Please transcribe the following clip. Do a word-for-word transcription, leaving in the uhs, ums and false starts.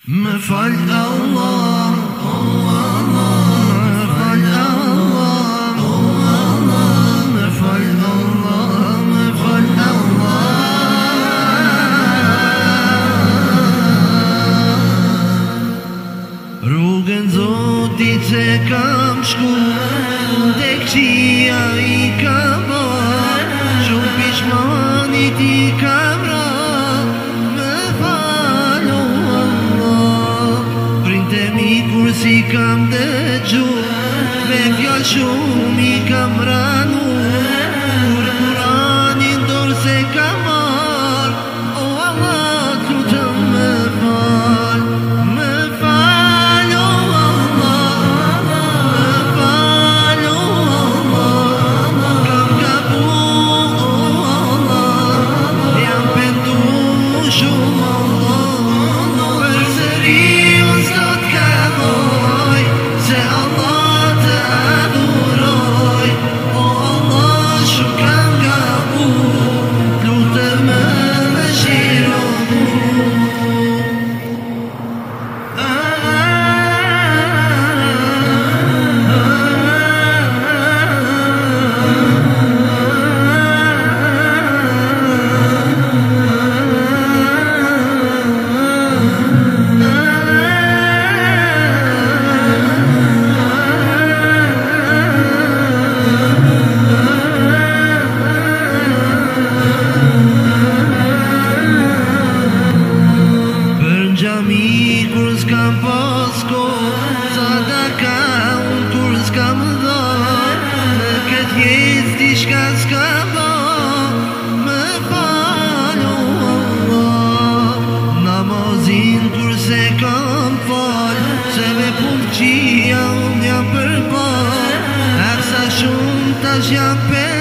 Më fal Allah, oh Allah, më fal Allah, oh Allah, më fal Allah, më fal Allah. Rrugën Zotit se kam shku, te këqia i kam bërë, shumë pishmanit i kam rënë, më fal oh Allah. Printemi kur si kam dëgju, me fjallë shumë i kam ranu, kur Kuranin dorë se kam marë, oh Allah, të lutëm më fal, më fal oh Allah, më fal oh Allah, kam gabu oh Allah, jam pendu shumë Allah, përsëri unë s'do t'kalloj, se Allah të adhuroj, oh Allah, shumë kam gabu, t'lutem më mëshiro mu. Për n'gjami kur s'kam pasko, sadaka unë kur s'kam dha, në këtë jetë t'i shka s'kam ba, më fal oh Allah. Namazin kur se kam fal, se me punë qia unë jam përpar, aksa shumë tash jam për